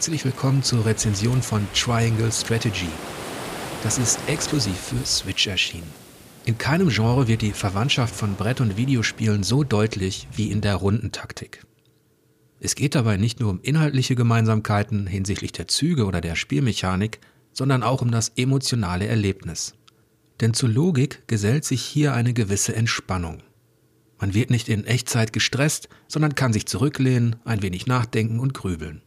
Herzlich willkommen zur Rezension von Triangle Strategy. Das ist exklusiv für Switch erschienen. In keinem Genre wird die Verwandtschaft von Brett- und Videospielen so deutlich wie in der Rundentaktik. Es geht dabei nicht nur um inhaltliche Gemeinsamkeiten hinsichtlich der Züge oder der Spielmechanik, sondern auch um das emotionale Erlebnis. Denn zur Logik gesellt sich hier eine gewisse Entspannung. Man wird nicht in Echtzeit gestresst, sondern kann sich zurücklehnen, ein wenig nachdenken und grübeln.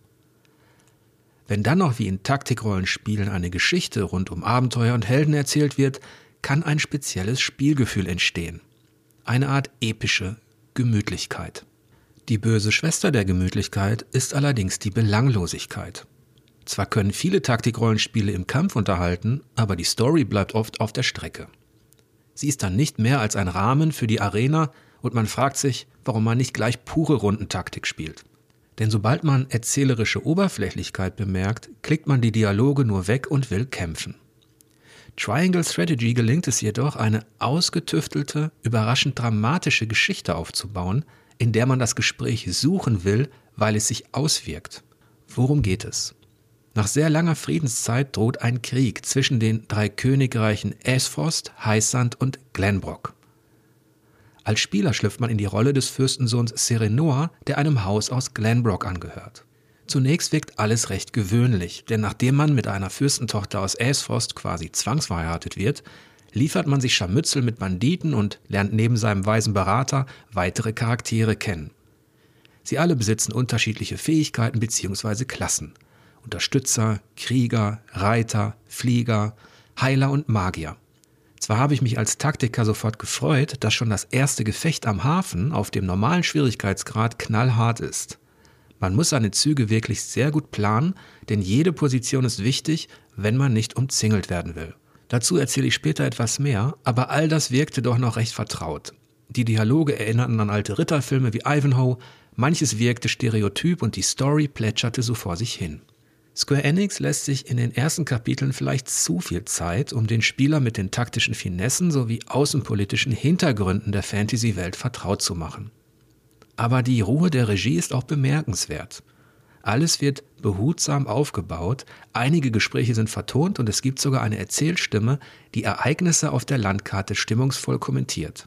Wenn dann noch wie in Taktikrollenspielen eine Geschichte rund um Abenteuer und Helden erzählt wird, kann ein spezielles Spielgefühl entstehen. Eine Art epische Gemütlichkeit. Die böse Schwester der Gemütlichkeit ist allerdings die Belanglosigkeit. Zwar können viele Taktikrollenspiele im Kampf unterhalten, aber die Story bleibt oft auf der Strecke. Sie ist dann nicht mehr als ein Rahmen für die Arena und man fragt sich, warum man nicht gleich pure Rundentaktik spielt. Denn sobald man erzählerische Oberflächlichkeit bemerkt, klickt man die Dialoge nur weg und will kämpfen. Triangle Strategy gelingt es jedoch, eine ausgetüftelte, überraschend dramatische Geschichte aufzubauen, in der man das Gespräch suchen will, weil es sich auswirkt. Worum geht es? Nach sehr langer Friedenszeit droht ein Krieg zwischen den 3 Königreichen Aesfrost, Heißsand und Glenbrock. Als Spieler schlüpft man in die Rolle des Fürstensohns Serenoa, der einem Haus aus Glenbrock angehört. Zunächst wirkt alles recht gewöhnlich, denn nachdem man mit einer Fürstentochter aus Aesfrost quasi zwangsverheiratet wird, liefert man sich Scharmützel mit Banditen und lernt neben seinem weisen Berater weitere Charaktere kennen. Sie alle besitzen unterschiedliche Fähigkeiten bzw. Klassen. Unterstützer, Krieger, Reiter, Flieger, Heiler und Magier. Zwar habe ich mich als Taktiker sofort gefreut, dass schon das erste Gefecht am Hafen auf dem normalen Schwierigkeitsgrad knallhart ist. Man muss seine Züge wirklich sehr gut planen, denn jede Position ist wichtig, wenn man nicht umzingelt werden will. Dazu erzähle ich später etwas mehr, aber all das wirkte doch noch recht vertraut. Die Dialoge erinnerten an alte Ritterfilme wie Ivanhoe, manches wirkte stereotyp und die Story plätscherte so vor sich hin. Square Enix lässt sich in den ersten Kapiteln vielleicht zu viel Zeit, um den Spieler mit den taktischen Finessen sowie außenpolitischen Hintergründen der Fantasy-Welt vertraut zu machen. Aber die Ruhe der Regie ist auch bemerkenswert. Alles wird behutsam aufgebaut, einige Gespräche sind vertont und es gibt sogar eine Erzählstimme, die Ereignisse auf der Landkarte stimmungsvoll kommentiert.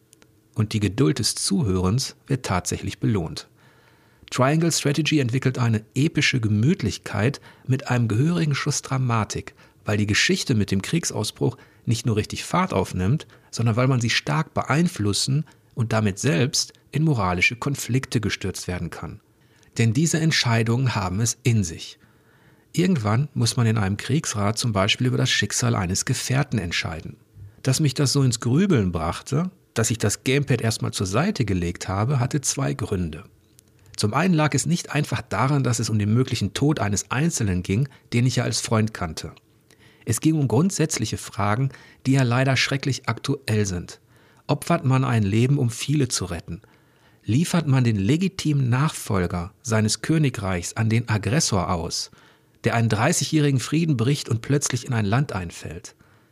Und die Geduld des Zuhörens wird tatsächlich belohnt. Triangle Strategy entwickelt eine epische Gemütlichkeit mit einem gehörigen Schuss Dramatik, weil die Geschichte mit dem Kriegsausbruch nicht nur richtig Fahrt aufnimmt, sondern weil man sie stark beeinflussen und damit selbst in moralische Konflikte gestürzt werden kann. Denn diese Entscheidungen haben es in sich. Irgendwann muss man in einem Kriegsrat zum Beispiel über das Schicksal eines Gefährten entscheiden. Dass mich das so ins Grübeln brachte, dass ich das Gamepad erstmal zur Seite gelegt habe, hatte 2 Gründe. Zum einen lag es nicht einfach daran, dass es um den möglichen Tod eines Einzelnen ging, den ich ja als Freund kannte. Es ging um grundsätzliche Fragen, die ja leider schrecklich aktuell sind. Opfert man ein Leben, um viele zu retten? Liefert man den legitimen Nachfolger seines Königreichs an den Aggressor aus, der einen 30-jährigen Frieden bricht und plötzlich in ein Land einfällt?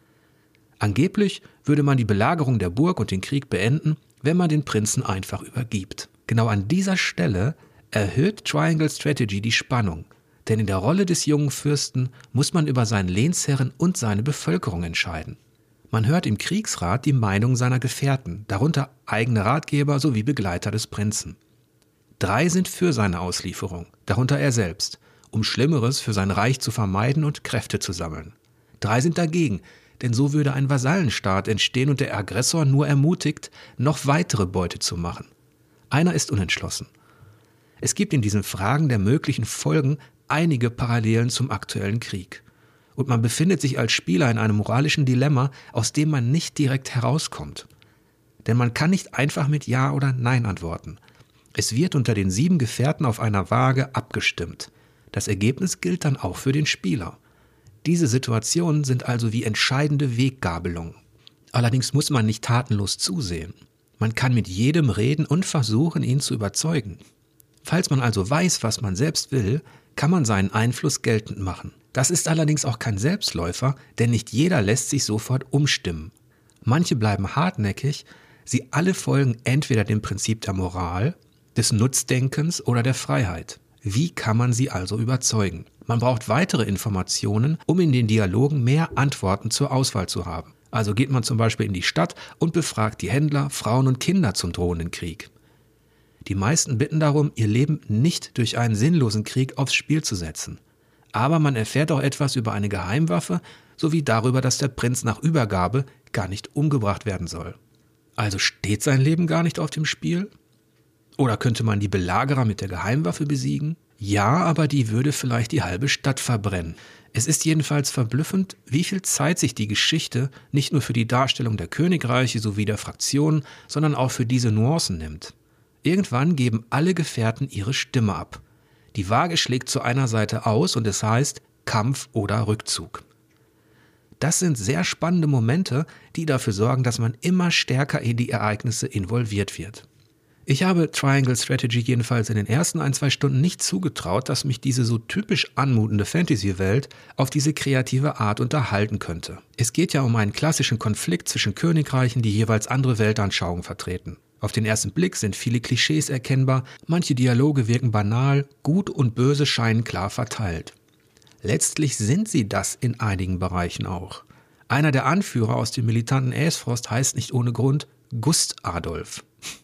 Angeblich würde man die Belagerung der Burg und den Krieg beenden, wenn man den Prinzen einfach übergibt. Genau an dieser Stelle erhöht Triangle Strategy die Spannung, denn in der Rolle des jungen Fürsten muss man über seinen Lehnsherren und seine Bevölkerung entscheiden. Man hört im Kriegsrat die Meinung seiner Gefährten, darunter eigene Ratgeber sowie Begleiter des Prinzen. 3 sind für seine Auslieferung, darunter er selbst, um Schlimmeres für sein Reich zu vermeiden und Kräfte zu sammeln. 3 sind dagegen, denn so würde ein Vasallenstaat entstehen und der Aggressor nur ermutigt, noch weitere Beute zu machen. Einer ist unentschlossen. Es gibt in diesen Fragen der möglichen Folgen einige Parallelen zum aktuellen Krieg. Und man befindet sich als Spieler in einem moralischen Dilemma, aus dem man nicht direkt herauskommt. Denn man kann nicht einfach mit Ja oder Nein antworten. Es wird unter den 7 Gefährten auf einer Waage abgestimmt. Das Ergebnis gilt dann auch für den Spieler. Diese Situationen sind also wie entscheidende Weggabelungen. Allerdings muss man nicht tatenlos zusehen. Man kann mit jedem reden und versuchen, ihn zu überzeugen. Falls man also weiß, was man selbst will, kann man seinen Einfluss geltend machen. Das ist allerdings auch kein Selbstläufer, denn nicht jeder lässt sich sofort umstimmen. Manche bleiben hartnäckig, sie alle folgen entweder dem Prinzip der Moral, des Nutzdenkens oder der Freiheit. Wie kann man sie also überzeugen? Man braucht weitere Informationen, um in den Dialogen mehr Antworten zur Auswahl zu haben. Also geht man zum Beispiel in die Stadt und befragt die Händler, Frauen und Kinder zum drohenden Krieg. Die meisten bitten darum, ihr Leben nicht durch einen sinnlosen Krieg aufs Spiel zu setzen. Aber man erfährt auch etwas über eine Geheimwaffe sowie darüber, dass der Prinz nach Übergabe gar nicht umgebracht werden soll. Also steht sein Leben gar nicht auf dem Spiel? Oder könnte man die Belagerer mit der Geheimwaffe besiegen? Ja, aber die würde vielleicht die halbe Stadt verbrennen. Es ist jedenfalls verblüffend, wie viel Zeit sich die Geschichte nicht nur für die Darstellung der Königreiche sowie der Fraktionen, sondern auch für diese Nuancen nimmt. Irgendwann geben alle Gefährten ihre Stimme ab. Die Waage schlägt zu einer Seite aus und es heißt Kampf oder Rückzug. Das sind sehr spannende Momente, die dafür sorgen, dass man immer stärker in die Ereignisse involviert wird. Ich habe Triangle Strategy jedenfalls in den ersten 1-2 Stunden nicht zugetraut, dass mich diese so typisch anmutende Fantasy-Welt auf diese kreative Art unterhalten könnte. Es geht ja um einen klassischen Konflikt zwischen Königreichen, die jeweils andere Weltanschauungen vertreten. Auf den ersten Blick sind viele Klischees erkennbar, manche Dialoge wirken banal, Gut und Böse scheinen klar verteilt. Letztlich sind sie das in einigen Bereichen auch. Einer der Anführer aus dem militanten Aesfrost heißt nicht ohne Grund Gust Adolf.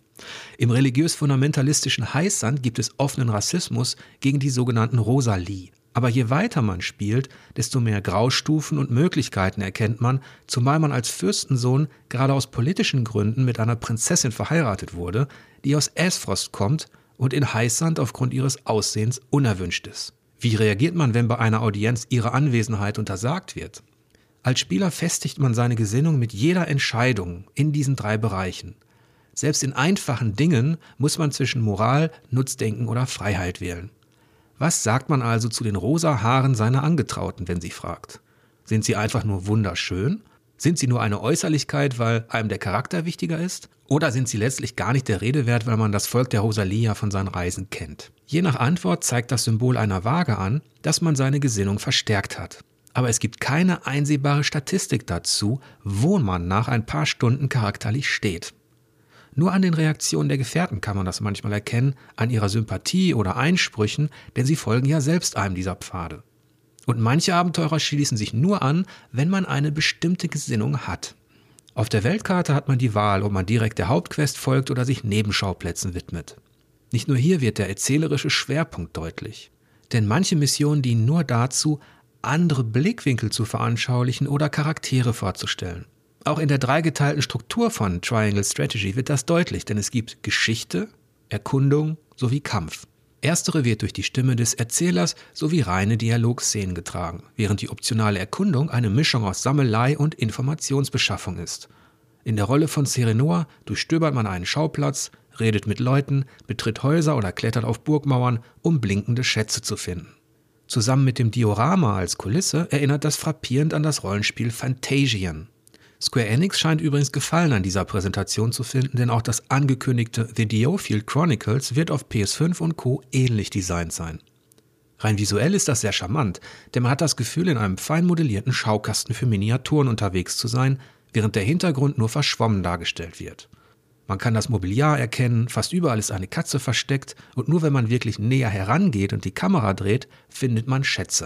Im religiös-fundamentalistischen Heißsand gibt es offenen Rassismus gegen die sogenannten Rosalie. Aber je weiter man spielt, desto mehr Graustufen und Möglichkeiten erkennt man, zumal man als Fürstensohn gerade aus politischen Gründen mit einer Prinzessin verheiratet wurde, die aus Aesfrost kommt und in Heißsand aufgrund ihres Aussehens unerwünscht ist. Wie reagiert man, wenn bei einer Audienz ihre Anwesenheit untersagt wird? Als Spieler festigt man seine Gesinnung mit jeder Entscheidung in diesen 3 Bereichen. Selbst in einfachen Dingen muss man zwischen Moral, Nutzdenken oder Freiheit wählen. Was sagt man also zu den rosa Haaren seiner Angetrauten, wenn sie fragt? Sind sie einfach nur wunderschön? Sind sie nur eine Äußerlichkeit, weil einem der Charakter wichtiger ist? Oder sind sie letztlich gar nicht der Rede wert, weil man das Volk der Rosalie ja von seinen Reisen kennt? Je nach Antwort zeigt das Symbol einer Waage an, dass man seine Gesinnung verstärkt hat. Aber es gibt keine einsehbare Statistik dazu, wo man nach ein paar Stunden charakterlich steht. Nur an den Reaktionen der Gefährten kann man das manchmal erkennen, an ihrer Sympathie oder Einsprüchen, denn sie folgen ja selbst einem dieser Pfade. Und manche Abenteurer schließen sich nur an, wenn man eine bestimmte Gesinnung hat. Auf der Weltkarte hat man die Wahl, ob man direkt der Hauptquest folgt oder sich Nebenschauplätzen widmet. Nicht nur hier wird der erzählerische Schwerpunkt deutlich. Denn manche Missionen dienen nur dazu, andere Blickwinkel zu veranschaulichen oder Charaktere vorzustellen. Auch in der dreigeteilten Struktur von Triangle Strategy wird das deutlich, denn es gibt Geschichte, Erkundung sowie Kampf. Erstere wird durch die Stimme des Erzählers sowie reine Dialogszenen getragen, während die optionale Erkundung eine Mischung aus Sammelei und Informationsbeschaffung ist. In der Rolle von Serenoa durchstöbert man einen Schauplatz, redet mit Leuten, betritt Häuser oder klettert auf Burgmauern, um blinkende Schätze zu finden. Zusammen mit dem Diorama als Kulisse erinnert das frappierend an das Rollenspiel Fantasian. Square Enix scheint übrigens Gefallen an dieser Präsentation zu finden, denn auch das angekündigte The Diofield Chronicles wird auf PS5 und Co. ähnlich designt sein. Rein visuell ist das sehr charmant, denn man hat das Gefühl, in einem fein modellierten Schaukasten für Miniaturen unterwegs zu sein, während der Hintergrund nur verschwommen dargestellt wird. Man kann das Mobiliar erkennen, fast überall ist eine Katze versteckt und nur wenn man wirklich näher herangeht und die Kamera dreht, findet man Schätze.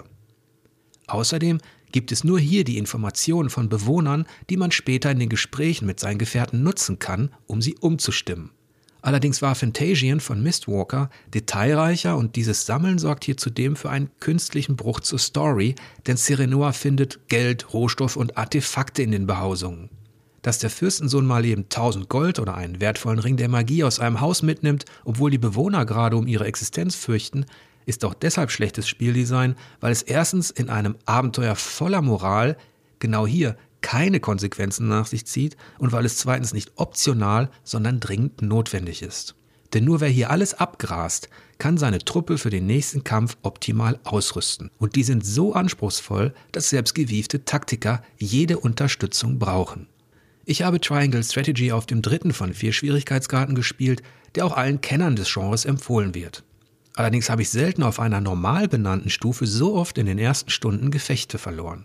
Außerdem gibt es nur hier die Informationen von Bewohnern, die man später in den Gesprächen mit seinen Gefährten nutzen kann, um sie umzustimmen. Allerdings war Fantasian von Mistwalker detailreicher und dieses Sammeln sorgt hier zudem für einen künstlichen Bruch zur Story, denn Serenoa findet Geld, Rohstoff und Artefakte in den Behausungen. Dass der Fürstensohn mal eben 1000 Gold oder einen wertvollen Ring der Magie aus einem Haus mitnimmt, obwohl die Bewohner gerade um ihre Existenz fürchten, ist auch deshalb schlechtes Spieldesign, weil es erstens in einem Abenteuer voller Moral genau hier keine Konsequenzen nach sich zieht und weil es zweitens nicht optional, sondern dringend notwendig ist. Denn nur wer hier alles abgrast, kann seine Truppe für den nächsten Kampf optimal ausrüsten. Und die sind so anspruchsvoll, dass selbst gewiefte Taktiker jede Unterstützung brauchen. Ich habe Triangle Strategy auf dem 3. von 4 Schwierigkeitsgraden gespielt, der auch allen Kennern des Genres empfohlen wird. Allerdings habe ich selten auf einer normal benannten Stufe so oft in den ersten Stunden Gefechte verloren.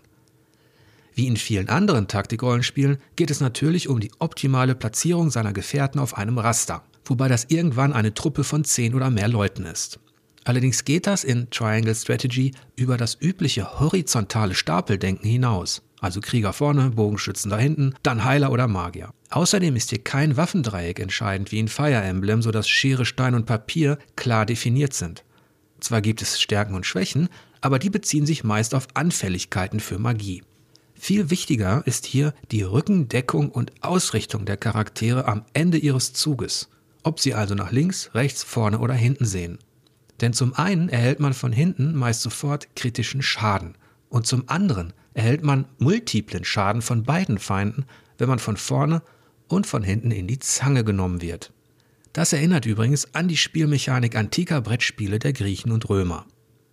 Wie in vielen anderen Taktikrollenspielen geht es natürlich um die optimale Platzierung seiner Gefährten auf einem Raster, wobei das irgendwann eine Truppe von 10 oder mehr Leuten ist. Allerdings geht das in Triangle Strategy über das übliche horizontale Stapeldenken hinaus. Also Krieger vorne, Bogenschützen da hinten, dann Heiler oder Magier. Außerdem ist hier kein Waffendreieck entscheidend wie in Fire Emblem, sodass Schere, Stein und Papier klar definiert sind. Zwar gibt es Stärken und Schwächen, aber die beziehen sich meist auf Anfälligkeiten für Magie. Viel wichtiger ist hier die Rückendeckung und Ausrichtung der Charaktere am Ende ihres Zuges. Ob sie also nach links, rechts, vorne oder hinten sehen. Denn zum einen erhält man von hinten meist sofort kritischen Schaden und zum anderen erhält man multiplen Schaden von beiden Feinden, wenn man von vorne und von hinten in die Zange genommen wird. Das erinnert übrigens an die Spielmechanik antiker Brettspiele der Griechen und Römer.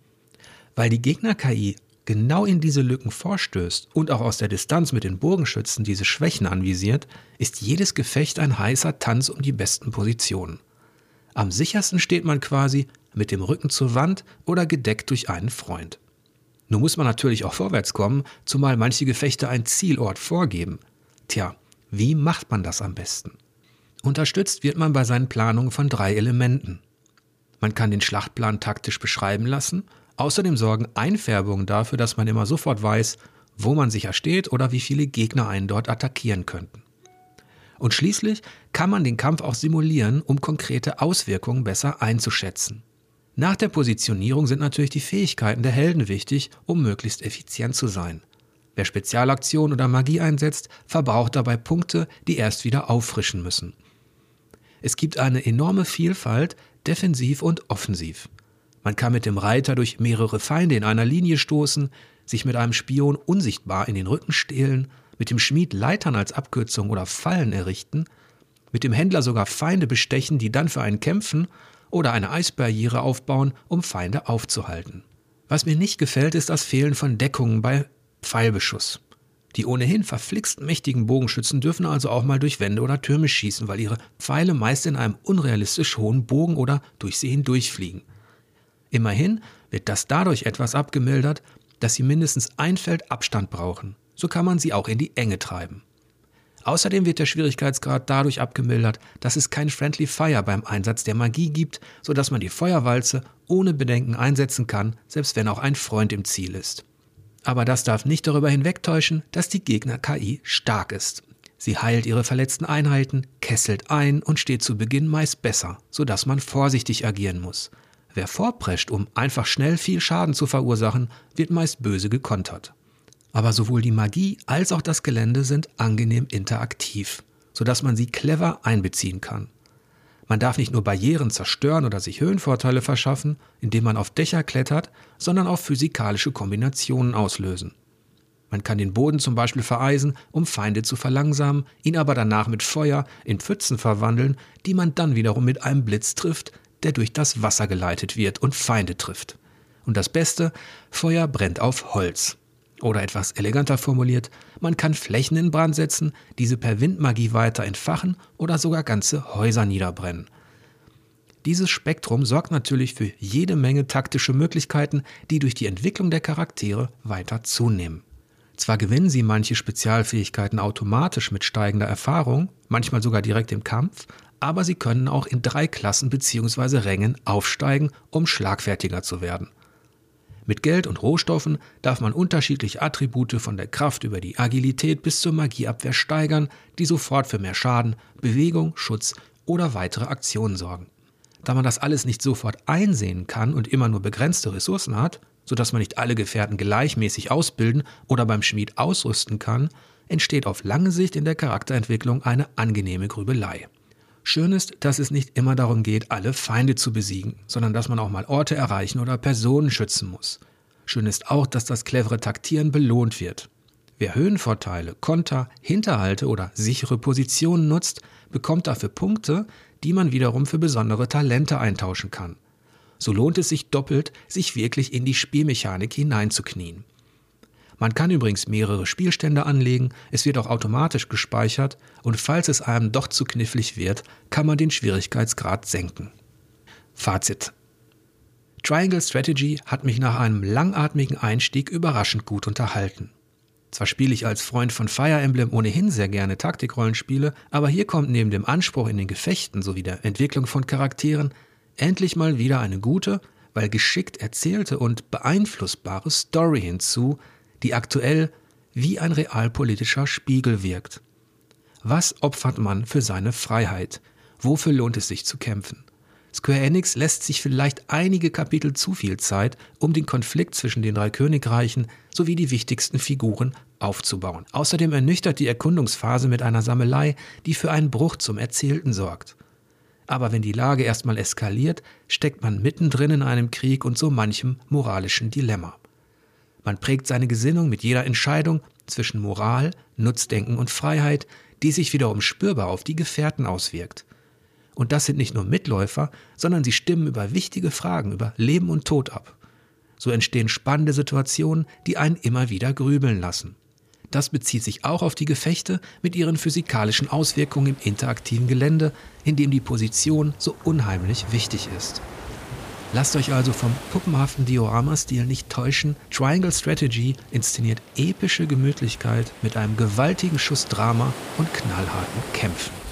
Weil die Gegner-KI genau in diese Lücken vorstößt und auch aus der Distanz mit den Bogenschützen diese Schwächen anvisiert, ist jedes Gefecht ein heißer Tanz um die besten Positionen. Am sichersten steht man quasi mit dem Rücken zur Wand oder gedeckt durch einen Freund. Nun muss man natürlich auch vorwärts kommen, zumal manche Gefechte einen Zielort vorgeben. Tja, wie macht man das am besten? Unterstützt wird man bei seinen Planungen von 3 Elementen. Man kann den Schlachtplan taktisch beschreiben lassen, außerdem sorgen Einfärbungen dafür, dass man immer sofort weiß, wo man sicher steht oder wie viele Gegner einen dort attackieren könnten. Und schließlich kann man den Kampf auch simulieren, um konkrete Auswirkungen besser einzuschätzen. Nach der Positionierung sind natürlich die Fähigkeiten der Helden wichtig, um möglichst effizient zu sein. Wer Spezialaktionen oder Magie einsetzt, verbraucht dabei Punkte, die erst wieder auffrischen müssen. Es gibt eine enorme Vielfalt, defensiv und offensiv. Man kann mit dem Reiter durch mehrere Feinde in einer Linie stoßen, sich mit einem Spion unsichtbar in den Rücken stehlen, mit dem Schmied Leitern als Abkürzung oder Fallen errichten, mit dem Händler sogar Feinde bestechen, die dann für einen kämpfen, oder eine Eisbarriere aufbauen, um Feinde aufzuhalten. Was mir nicht gefällt, ist das Fehlen von Deckungen bei Pfeilbeschuss. Die ohnehin verflixt mächtigen Bogenschützen dürfen also auch mal durch Wände oder Türme schießen, weil ihre Pfeile meist in einem unrealistisch hohen Bogen oder durch sie hindurchfliegen. Immerhin wird das dadurch etwas abgemildert, dass sie mindestens ein Feld Abstand brauchen. So kann man sie auch in die Enge treiben. Außerdem wird der Schwierigkeitsgrad dadurch abgemildert, dass es kein Friendly Fire beim Einsatz der Magie gibt, sodass man die Feuerwalze ohne Bedenken einsetzen kann, selbst wenn auch ein Freund im Ziel ist. Aber das darf nicht darüber hinwegtäuschen, dass die Gegner-KI stark ist. Sie heilt ihre verletzten Einheiten, kesselt ein und steht zu Beginn meist besser, sodass man vorsichtig agieren muss. Wer vorprescht, um einfach schnell viel Schaden zu verursachen, wird meist böse gekontert. Aber sowohl die Magie als auch das Gelände sind angenehm interaktiv, sodass man sie clever einbeziehen kann. Man darf nicht nur Barrieren zerstören oder sich Höhenvorteile verschaffen, indem man auf Dächer klettert, sondern auch physikalische Kombinationen auslösen. Man kann den Boden zum Beispiel vereisen, um Feinde zu verlangsamen, ihn aber danach mit Feuer in Pfützen verwandeln, die man dann wiederum mit einem Blitz trifft, der durch das Wasser geleitet wird und Feinde trifft. Und das Beste, Feuer brennt auf Holz. Oder etwas eleganter formuliert, man kann Flächen in Brand setzen, diese per Windmagie weiter entfachen oder sogar ganze Häuser niederbrennen. Dieses Spektrum sorgt natürlich für jede Menge taktische Möglichkeiten, die durch die Entwicklung der Charaktere weiter zunehmen. Zwar gewinnen sie manche Spezialfähigkeiten automatisch mit steigender Erfahrung, manchmal sogar direkt im Kampf, aber sie können auch in 3 Klassen bzw. Rängen aufsteigen, um schlagfertiger zu werden. Mit Geld und Rohstoffen darf man unterschiedliche Attribute von der Kraft über die Agilität bis zur Magieabwehr steigern, die sofort für mehr Schaden, Bewegung, Schutz oder weitere Aktionen sorgen. Da man das alles nicht sofort einsehen kann und immer nur begrenzte Ressourcen hat, sodass man nicht alle Gefährten gleichmäßig ausbilden oder beim Schmied ausrüsten kann, entsteht auf lange Sicht in der Charakterentwicklung eine angenehme Grübelei. Schön ist, dass es nicht immer darum geht, alle Feinde zu besiegen, sondern dass man auch mal Orte erreichen oder Personen schützen muss. Schön ist auch, dass das clevere Taktieren belohnt wird. Wer Höhenvorteile, Konter, Hinterhalte oder sichere Positionen nutzt, bekommt dafür Punkte, die man wiederum für besondere Talente eintauschen kann. So lohnt es sich doppelt, sich wirklich in die Spielmechanik hineinzuknien. Man kann übrigens mehrere Spielstände anlegen, es wird auch automatisch gespeichert und falls es einem doch zu knifflig wird, kann man den Schwierigkeitsgrad senken. Fazit: Triangle Strategy hat mich nach einem langatmigen Einstieg überraschend gut unterhalten. Zwar spiele ich als Freund von Fire Emblem ohnehin sehr gerne Taktikrollenspiele, aber hier kommt neben dem Anspruch in den Gefechten sowie der Entwicklung von Charakteren endlich mal wieder eine gute, weil geschickt erzählte und beeinflussbare Story hinzu, die aktuell wie ein realpolitischer Spiegel wirkt. Was opfert man für seine Freiheit? Wofür lohnt es sich zu kämpfen? Square Enix lässt sich vielleicht einige Kapitel zu viel Zeit, um den Konflikt zwischen den 3 Königreichen sowie die wichtigsten Figuren aufzubauen. Außerdem ernüchtert die Erkundungsphase mit einer Sammelei, die für einen Bruch zum Erzählten sorgt. Aber wenn die Lage erstmal eskaliert, steckt man mittendrin in einem Krieg und so manchem moralischen Dilemma. Man prägt seine Gesinnung mit jeder Entscheidung zwischen Moral, Nutzdenken und Freiheit, die sich wiederum spürbar auf die Gefährten auswirkt. Und das sind nicht nur Mitläufer, sondern sie stimmen über wichtige Fragen, über Leben und Tod ab. So entstehen spannende Situationen, die einen immer wieder grübeln lassen. Das bezieht sich auch auf die Gefechte mit ihren physikalischen Auswirkungen im interaktiven Gelände, in dem die Position so unheimlich wichtig ist. Lasst euch also vom puppenhaften Diorama-Stil nicht täuschen. Triangle Strategy inszeniert epische Gemütlichkeit mit einem gewaltigen Schuss Drama und knallharten Kämpfen.